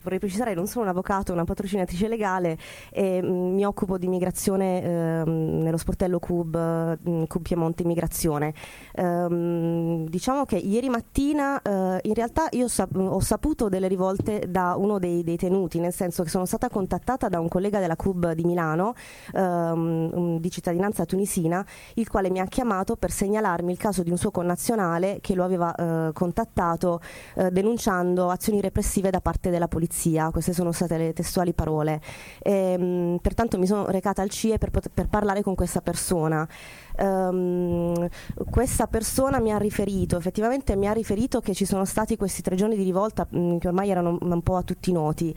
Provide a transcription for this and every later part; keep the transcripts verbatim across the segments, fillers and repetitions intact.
Vorrei precisare, non sono un avvocato, una patrocinatrice legale e mh, mi occupo di immigrazione eh, nello sportello C U B, mh, C U B Piemonte Immigrazione. Ehm, diciamo che ieri mattina eh, in realtà io sap- ho saputo delle rivolte da uno dei, dei tenuti, nel senso che sono stata contattata da un collega della C U B di Milano, ehm, di cittadinanza tunisina, il quale mi ha chiamato per segnalarmi il caso di un suo connazionale che lo aveva eh, contattato eh, denunciando azioni repressive da parte della polizia. Queste sono state le testuali parole. E, mh, pertanto mi sono recata al C I E per, pot- per parlare con questa persona. Um, questa persona mi ha riferito, effettivamente mi ha riferito che ci sono stati questi tre giorni di rivolta mh, che ormai erano un po' a tutti noti.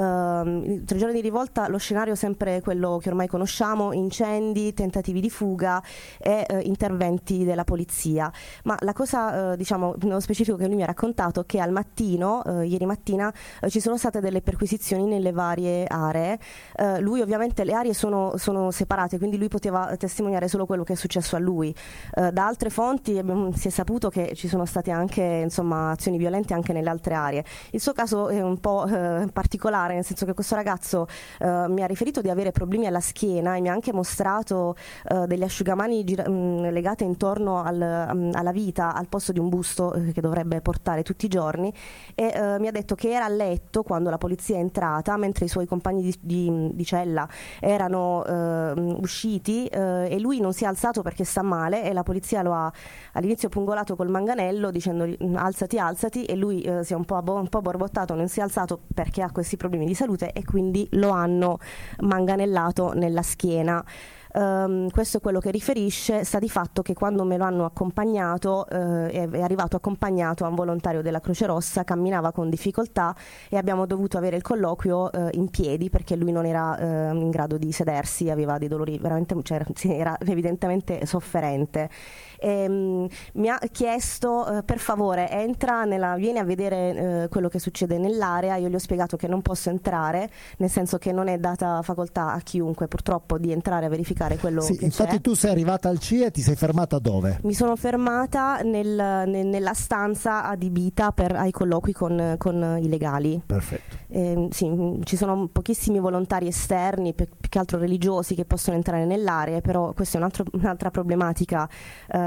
Um, tre giorni di rivolta, lo scenario è sempre quello che ormai conosciamo: incendi, tentativi di fuga e uh, interventi della polizia. Ma la cosa, uh, diciamo, nello specifico che lui mi ha raccontato, che al mattino, uh, ieri mattina, uh, ci sono state delle perquisizioni nelle varie aree. Uh, lui ovviamente le aree sono, sono separate, quindi lui poteva testimoniare solo quello che è successo a lui. Uh, da altre fonti abbiamo, si è saputo che ci sono state anche, insomma, azioni violente anche nelle altre aree. Il suo caso è un po' uh, particolare, nel senso che questo ragazzo uh, mi ha riferito di avere problemi alla schiena e mi ha anche mostrato uh, delle asciugamani gira- mh, legate intorno al, um, alla vita, al posto di un busto uh, che dovrebbe portare tutti i giorni, e uh, mi ha detto che era a letto quando la polizia è entrata, mentre i suoi compagni di, di, di cella erano uh, usciti, uh, e lui non si è alzato perché sta male, e la polizia lo ha all'inizio pungolato col manganello dicendogli alzati alzati, e lui eh, si è un po', un po' borbottato, non si è alzato perché ha questi problemi di salute, e quindi lo hanno manganellato nella schiena. Um, questo è quello che riferisce. Sta di fatto che quando me lo hanno accompagnato, eh, è, è arrivato accompagnato a un volontario della Croce Rossa, camminava con difficoltà e abbiamo dovuto avere il colloquio eh, in piedi, perché lui non era eh, in grado di sedersi, aveva dei dolori veramente, cioè, era evidentemente sofferente. E, um, mi ha chiesto uh, per favore entra nella, vieni a vedere uh, quello che succede nell'area. Io gli ho spiegato che non posso entrare, nel senso che non è data facoltà a chiunque purtroppo di entrare a verificare quello sì, che infatti c'è. Tu sei arrivata al C I E e ti sei fermata dove? Mi sono fermata nel, nel, nella stanza adibita per, ai colloqui con, con i legali. Perfetto. Eh, sì, ci sono pochissimi volontari esterni, più, più che altro religiosi, che possono entrare nell'area, però questa è un altro, un'altra problematica eh,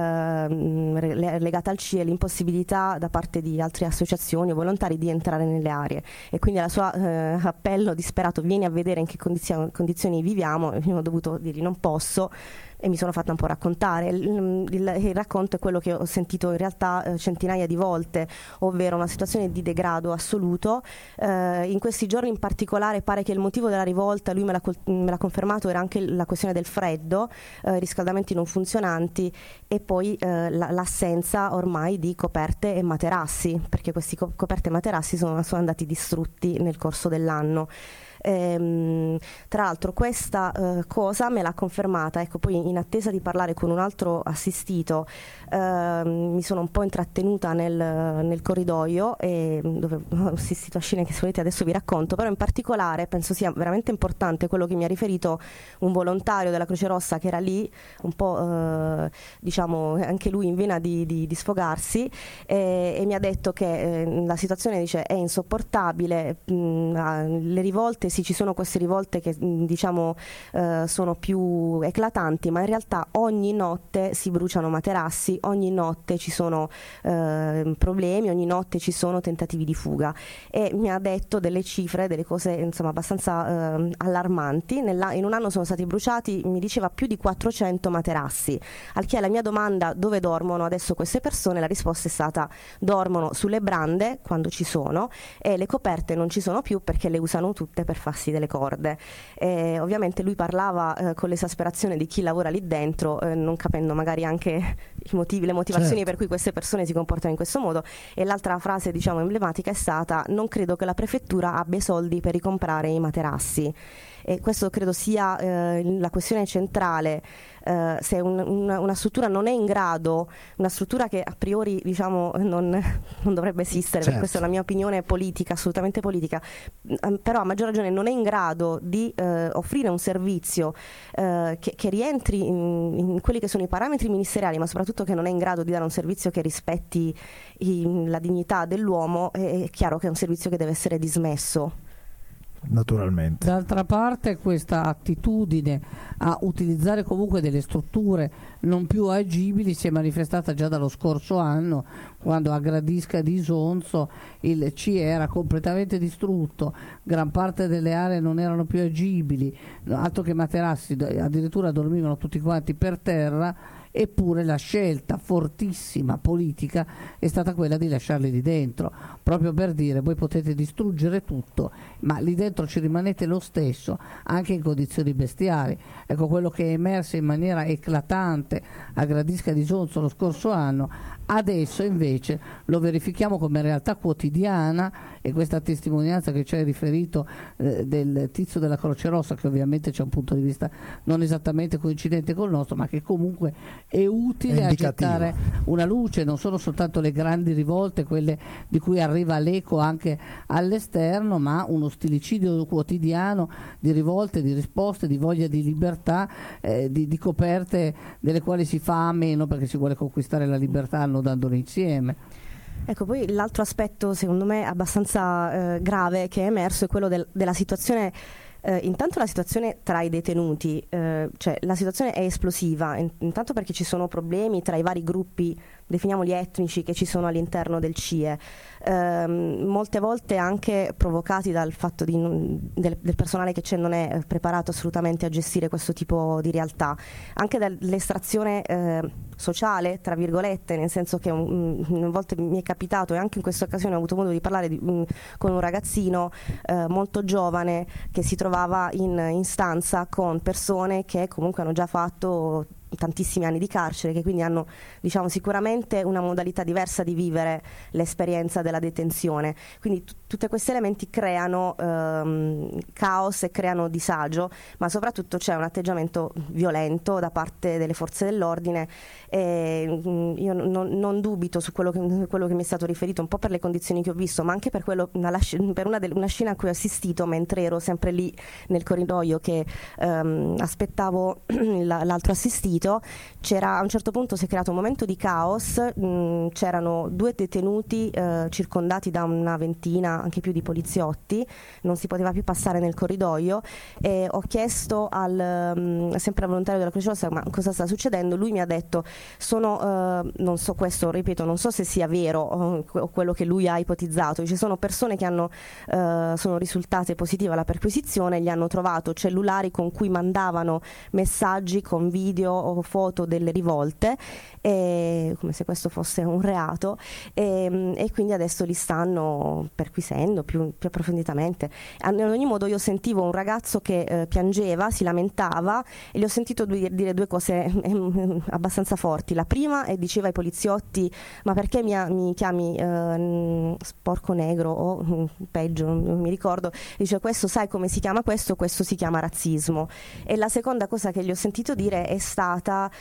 legata al C I E, l'impossibilità da parte di altre associazioni o volontari di entrare nelle aree, e quindi alla sua eh, appello disperato vieni a vedere in che condizioni, condizioni viviamo, io ho dovuto dirgli non posso, e mi sono fatta un po' raccontare. Il, il, il racconto è quello che ho sentito in realtà eh, centinaia di volte, ovvero una situazione di degrado assoluto. Eh, in questi giorni in particolare pare che il motivo della rivolta, lui me l'ha, me l'ha confermato, era anche la questione del freddo, eh, riscaldamenti non funzionanti, e poi eh, la, l'assenza ormai di coperte e materassi, perché questi co- coperte e materassi sono, sono andati distrutti nel corso dell'anno. Ehm, tra l'altro questa eh, cosa me l'ha confermata, ecco, poi in attesa di parlare con un altro assistito ehm, mi sono un po' intrattenuta nel, nel corridoio, e, dove ho assistito a scene che se volete adesso vi racconto, però in particolare penso sia veramente importante quello che mi ha riferito un volontario della Croce Rossa che era lì, un po' eh, diciamo anche lui in vena di, di, di sfogarsi, e, e mi ha detto che eh, la situazione, dice, è insopportabile, mh, le rivolte, sì, ci sono queste rivolte che diciamo eh, sono più eclatanti, ma in realtà ogni notte si bruciano materassi, ogni notte ci sono eh, problemi, ogni notte ci sono tentativi di fuga, e mi ha detto delle cifre, delle cose insomma abbastanza eh, allarmanti. Nella, in un anno sono stati bruciati, mi diceva, più di quattrocento materassi, al che alla mia domanda dove dormono adesso queste persone, la risposta è stata: dormono sulle brande quando ci sono, e le coperte non ci sono più perché le usano tutte per farsi delle corde. E ovviamente lui parlava eh, con l'esasperazione di chi lavora lì dentro, eh, non capendo magari anche i motivi, le motivazioni certo. per cui queste persone si comportano in questo modo. E l'altra frase, diciamo, emblematica è stata: non credo che la prefettura abbia i soldi per ricomprare i materassi. E questo credo sia eh, la questione centrale. Uh, se un, una, una struttura non è in grado, una struttura che a priori diciamo non, non dovrebbe esistere, certo. questa è la mia opinione politica, assolutamente politica, um, però a maggior ragione non è in grado di uh, offrire un servizio uh, che, che rientri in, in quelli che sono i parametri ministeriali, ma soprattutto che non è in grado di dare un servizio che rispetti i, la dignità dell'uomo, è, è chiaro che è un servizio che deve essere dismesso. naturalmente. D'altra parte questa attitudine a utilizzare comunque delle strutture non più agibili si è manifestata già dallo scorso anno, quando a Gradisca di Isonzo il C E era completamente distrutto, gran parte delle aree non erano più agibili, altro che materassi, addirittura dormivano tutti quanti per terra. Eppure la scelta fortissima politica è stata quella di lasciarli lì dentro, proprio per dire: voi potete distruggere tutto, ma lì dentro ci rimanete lo stesso, anche in condizioni bestiali. Ecco, quello che è emerso in maniera eclatante a Gradisca di Isonzo lo scorso anno, adesso invece lo verifichiamo come realtà quotidiana, e questa testimonianza che ci hai riferito eh, del tizio della Croce Rossa, che ovviamente c'è un punto di vista non esattamente coincidente col nostro, ma che comunque è utile a gettare una luce. Non sono soltanto le grandi rivolte, quelle di cui arriva l'eco anche all'esterno, ma uno stillicidio quotidiano di rivolte, di risposte, di voglia di libertà, eh, di, di coperte delle quali si fa a meno perché si vuole conquistare la libertà annodandole insieme. Ecco, poi l'altro aspetto secondo me abbastanza eh, grave che è emerso è quello del, della situazione. Uh, intanto la situazione tra i detenuti, uh, cioè la situazione è esplosiva, in, intanto perché ci sono problemi tra i vari gruppi, definiamoli etnici, che ci sono all'interno del C I E, uh, molte volte anche provocati dal fatto di non, del, del personale che c'è non è preparato assolutamente a gestire questo tipo di realtà, anche dall'estrazione uh, sociale, tra virgolette, nel senso che un, una volta mi è capitato, e anche in questa occasione ho avuto modo di parlare di, um, con un ragazzino uh, molto giovane che si trova in, in stanza con persone che comunque hanno già fatto tantissimi anni di carcere, che quindi hanno, diciamo, sicuramente una modalità diversa di vivere l'esperienza della detenzione. Quindi t- tutti questi elementi creano ehm, caos e creano disagio, ma soprattutto c'è un atteggiamento violento da parte delle forze dell'ordine. E, mh, io non, non dubito su quello che, quello che mi è stato riferito, un po' per le condizioni che ho visto, ma anche per, quello, una, per una, del, una scena a cui ho assistito mentre ero sempre lì nel corridoio che ehm, aspettavo l'altro assistito. C'era, a un certo punto si è creato un momento di caos, mh, c'erano due detenuti eh, circondati da una ventina, anche più, di poliziotti, non si poteva più passare nel corridoio, e ho chiesto al mh, sempre al volontario della Croce Rossa: ma cosa sta succedendo? Lui mi ha detto: sono, eh, non so, questo ripeto, non so se sia vero o, o quello che lui ha ipotizzato, ci sono persone che hanno, eh, sono risultate positive alla perquisizione, gli hanno trovato cellulari con cui mandavano messaggi con video o foto delle rivolte, e, come se questo fosse un reato, e, e quindi adesso li stanno perquisendo più, più approfonditamente. In ogni modo io sentivo un ragazzo che eh, piangeva, si lamentava, e gli ho sentito due, dire due cose eh, abbastanza forti. La prima, e diceva ai poliziotti: ma perché mi, mi chiami eh, sporco negro o peggio, non mi ricordo. Dice: questo sai come si chiama questo? Questo si chiama razzismo. E la seconda cosa che gli ho sentito dire è stata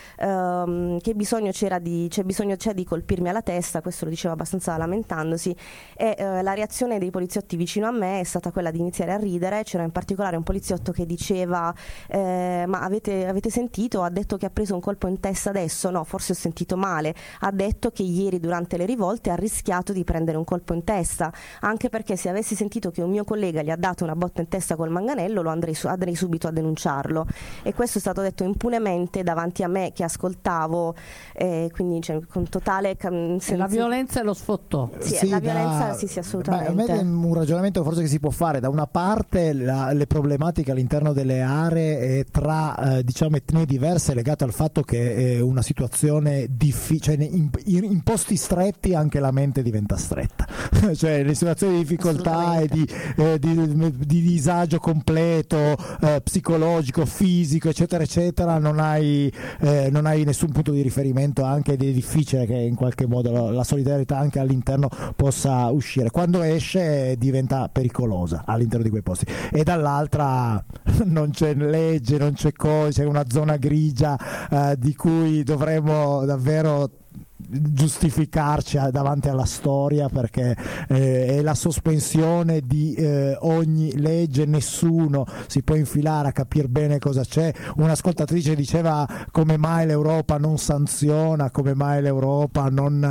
Um, che bisogno c'era di c'è bisogno c'è di colpirmi alla testa, questo lo diceva abbastanza lamentandosi, e uh, la reazione dei poliziotti vicino a me è stata quella di iniziare a ridere. C'era in particolare un poliziotto che diceva eh, ma avete, avete sentito? Ha detto che ha preso un colpo in testa adesso? No, forse ho sentito male. Ha detto che ieri durante le rivolte ha rischiato di prendere un colpo in testa, anche perché se avessi sentito che un mio collega gli ha dato una botta in testa col manganello lo andrei, su- andrei subito a denunciarlo. E questo è stato detto impunemente davanti a me che ascoltavo, eh, quindi cioè, con totale cam- sen- la violenza e lo sfottò. Sì, sì, la da, violenza sì, sì, assolutamente. Beh, a me è un ragionamento forse che si può fare: da una parte la, le problematiche all'interno delle aree eh, tra eh, diciamo etnie diverse, legate al fatto che è una situazione difficile, cioè in, in, in posti stretti anche la mente diventa stretta cioè le situazioni di difficoltà e di, eh, di, di disagio completo, eh, psicologico, fisico, eccetera eccetera, non hai Eh, non hai nessun punto di riferimento, anche ed è difficile che in qualche modo la, la solidarietà anche all'interno possa uscire. Quando esce diventa pericolosa all'interno di quei posti, e dall'altra non c'è legge, non c'è cosa, c'è una zona grigia eh, di cui dovremmo davvero giustificarci davanti alla storia, perché eh, è la sospensione di eh, ogni legge, nessuno si può infilare a capire bene cosa c'è. Un'ascoltatrice diceva come mai l'Europa non sanziona, come mai l'Europa non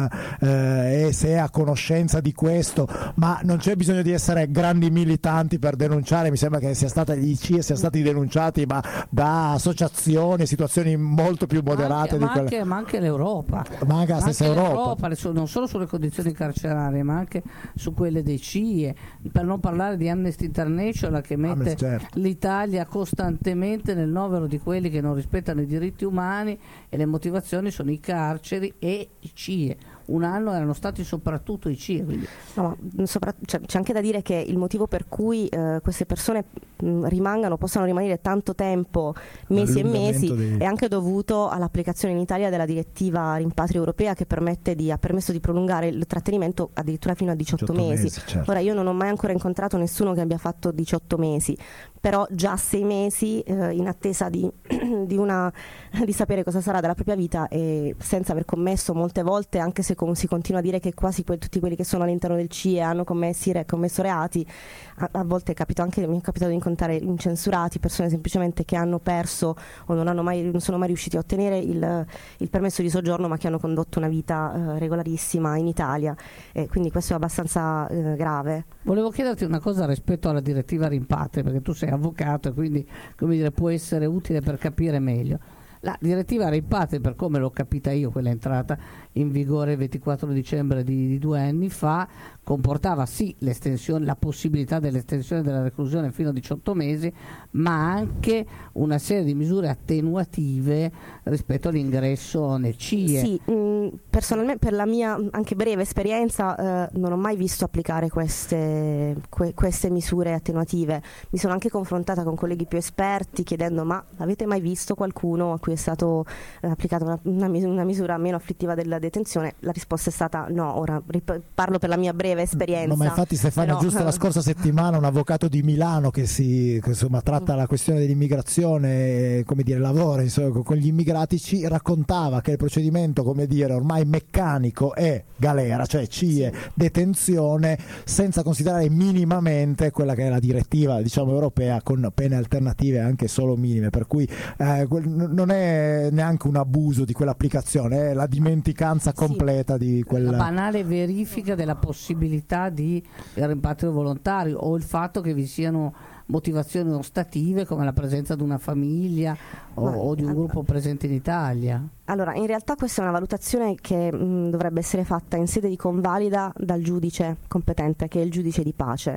eh, è, se è a conoscenza di questo, ma non c'è bisogno di essere grandi militanti per denunciare. Mi sembra che sia stata gli C I E siano stati denunciati ma da associazioni, situazioni molto più moderate anche, di ma, quelle. anche, ma anche l'Europa, ma anche la stessa anche Europa, l'Europa, non solo sulle condizioni carcerarie ma anche su quelle dei C I E, per non parlare di Amnesty International che mette Amnesty, certo. l'Italia costantemente nel novero di quelli che non rispettano i diritti umani, e le motivazioni sono i carceri e i C I E. Un anno erano stati soprattutto i C I E. Quindi. No, sopra, cioè, c'è anche da dire che il motivo per cui eh, queste persone mh, rimangano, possano rimanere tanto tempo, mesi e mesi, dei... è anche dovuto all'applicazione in Italia della direttiva rimpatrio europea, che permette di, ha permesso di prolungare il trattenimento addirittura fino a diciotto, diciotto mesi. mesi certo. Ora, io non ho mai ancora incontrato nessuno che abbia fatto diciotto mesi, però già sei mesi eh, in attesa di, di, una, di sapere cosa sarà della propria vita, e senza aver commesso molte volte, anche se si continua a dire che quasi que- tutti quelli che sono all'interno del C I E hanno commessi re- commesso reati, a-, a volte è capito anche, mi è capitato di incontrare incensurati, persone semplicemente che hanno perso o non, hanno mai, non sono mai riusciti a ottenere il, il permesso di soggiorno, ma che hanno condotto una vita eh, regolarissima in Italia, e quindi questo è abbastanza eh, grave. Volevo chiederti una cosa rispetto alla direttiva rimpatrio, perché tu sei avvocato e quindi, come dire, può essere utile per capire meglio. La direttiva rimpatrio, per come l'ho capita io, quella è entrata in vigore il ventiquattro dicembre di, di due anni fa, comportava sì l'estensione, la possibilità dell'estensione della reclusione fino a diciotto mesi, ma anche una serie di misure attenuative rispetto all'ingresso nel C I E. Sì, mh, personalmente, per la mia anche breve esperienza, eh, non ho mai visto applicare queste, que- queste misure attenuative. Mi sono anche confrontata con colleghi più esperti chiedendo: ma avete mai visto qualcuno a cui è stato eh, applicata una, una, mis- una misura meno afflittiva della detenzione? La risposta è stata no. Ora rip- parlo per la mia breve esperienza. No, ma infatti, Stefania, però... giusto la scorsa settimana un avvocato di Milano che si che, insomma tratta la questione dell'immigrazione, come dire, lavora insomma, con gli immigrati, ci raccontava che il procedimento, come dire, ormai meccanico è galera, cioè C I E, sì. detenzione, senza considerare minimamente quella che è la direttiva, diciamo, europea, con pene alternative anche solo minime, per cui eh, non è neanche un abuso di quell'applicazione, è la dimenticanza completa sì. di quella la banale verifica della possibilità di rimpatrio volontario, o il fatto che vi siano motivazioni ostative come la presenza di una famiglia o, Ma, o di un gruppo presente in Italia. Allora, in realtà questa è una valutazione che mh, dovrebbe essere fatta in sede di convalida dal giudice competente, che è il giudice di pace.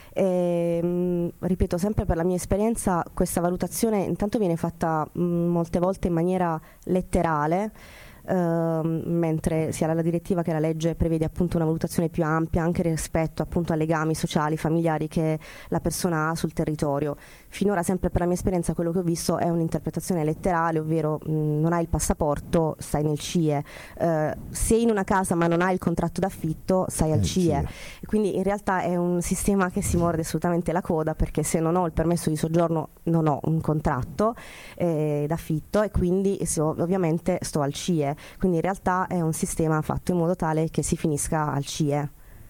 E, mh, ripeto, sempre per la mia esperienza, questa valutazione intanto viene fatta mh, molte volte in maniera letterale, Uh, mentre sia la direttiva che la legge prevede appunto una valutazione più ampia anche rispetto appunto ai legami sociali, familiari che la persona ha sul territorio. Finora, sempre per la mia esperienza, quello che ho visto è un'interpretazione letterale, ovvero mh, non hai il passaporto, stai nel C I E, uh, sei in una casa ma non hai il contratto d'affitto, stai al C I E. Quindi in realtà è un sistema che si morde assolutamente la coda, perché se non ho il permesso di soggiorno non ho un contratto eh, d'affitto, e quindi se, ovviamente sto al C I E. Quindi in realtà è un sistema fatto in modo tale che si finisca al C I E.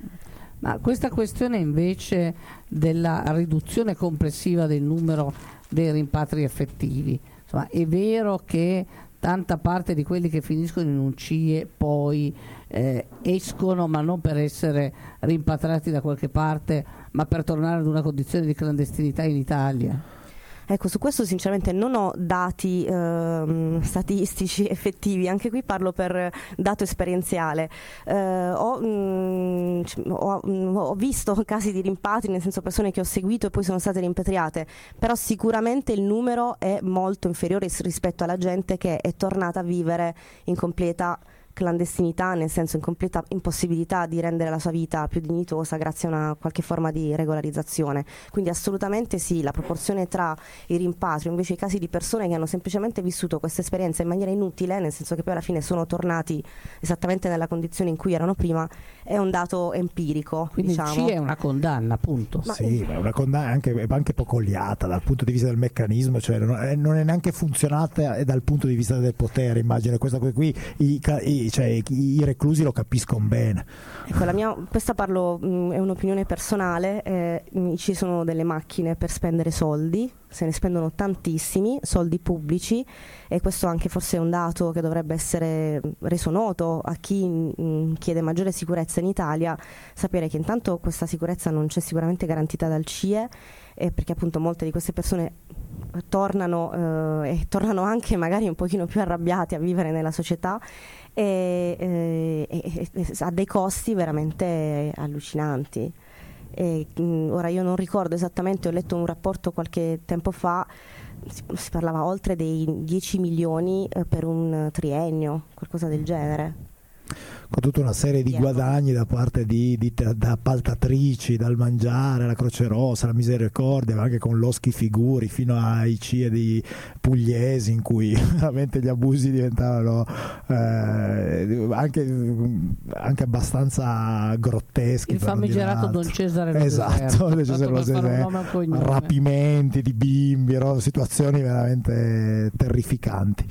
Ma questa questione invece della riduzione complessiva del numero dei rimpatri effettivi, insomma, è vero che tanta parte di quelli che finiscono in un C I E poi eh, escono, ma non per essere rimpatriati da qualche parte, ma per tornare ad una condizione di clandestinità in Italia? Ecco, su questo sinceramente non ho dati ehm, statistici effettivi, anche qui parlo per dato esperienziale. Eh, ho, mh, ho, mh, ho visto casi di rimpatri, nel senso persone che ho seguito e poi sono state rimpatriate, però sicuramente il numero è molto inferiore rispetto alla gente che è tornata a vivere in completa clandestinità, nel senso in completa impossibilità di rendere la sua vita più dignitosa grazie a una qualche forma di regolarizzazione. Quindi assolutamente sì, la proporzione tra i rimpatri invece i casi di persone che hanno semplicemente vissuto questa esperienza in maniera inutile, nel senso che poi alla fine sono tornati esattamente nella condizione in cui erano prima, è un dato empirico. Quindi diciamo. il C I E è una condanna, appunto. Ma sì, ma è una condanna anche, anche poco oliata dal punto di vista del meccanismo, cioè non è, non è neanche funzionata dal punto di vista del potere. Immagino questa qui i, i quindi cioè, i, i reclusi lo capiscono bene. Ecco, la mia, questa parlo, mh, è un'opinione personale, eh, mh, ci sono delle macchine per spendere soldi, se ne spendono tantissimi, soldi pubblici, e questo anche forse è un dato che dovrebbe essere reso noto a chi mh, chiede maggiore sicurezza in Italia, sapere che intanto questa sicurezza non c'è sicuramente garantita dal C I E, eh, perché appunto molte di queste persone tornano eh, e tornano anche magari un pochino più arrabbiati a vivere nella società, e, e, e, e a dei costi veramente allucinanti. E, mh, ora io non ricordo esattamente, ho letto un rapporto qualche tempo fa, si, si parlava oltre dei dieci milioni eh, per un triennio, qualcosa del genere, con tutta una serie di guadagni da parte di, di da appaltatrici, dal Mangiare, la Croce Rossa, la Misericordia, ma anche con Loschi Figuri, fino ai C I E di pugliesi, in cui veramente gli abusi diventavano eh, anche, anche abbastanza grotteschi. Il famigerato Don Cesare Lo esatto, Deserto, Cesare Lo Deserto, rapimenti di bimbi, no? Situazioni veramente terrificanti.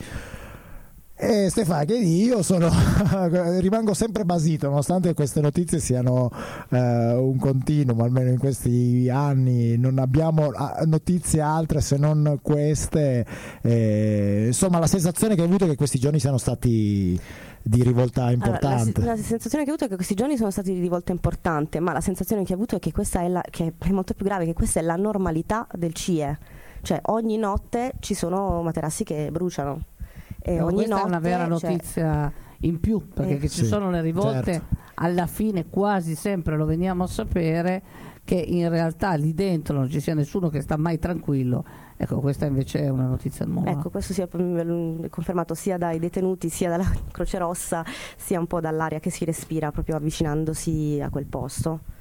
E Stefano, che io sono rimango sempre basito, nonostante queste notizie siano eh, un continuum, almeno in questi anni non abbiamo notizie altre se non queste. Eh, insomma, la sensazione che ho avuto è che questi giorni siano stati di rivolta importante. Allora, la, la sensazione che ho avuto è che questi giorni sono stati di rivolta importante, ma la sensazione che ho avuto è che questa è, la, che è molto più grave, che questa è la normalità del C I E, cioè ogni notte ci sono materassi che bruciano. E no, ogni questa notte, è una vera cioè, notizia in più, perché eh, che ci sì, sono le rivolte, certo. Alla fine quasi sempre lo veniamo a sapere che in realtà lì dentro non ci sia nessuno che sta mai tranquillo. Ecco, questa invece è una notizia nuova. Ecco, questo sia confermato sia dai detenuti, sia dalla Croce Rossa, sia un po' dall'aria che si respira proprio avvicinandosi a quel posto.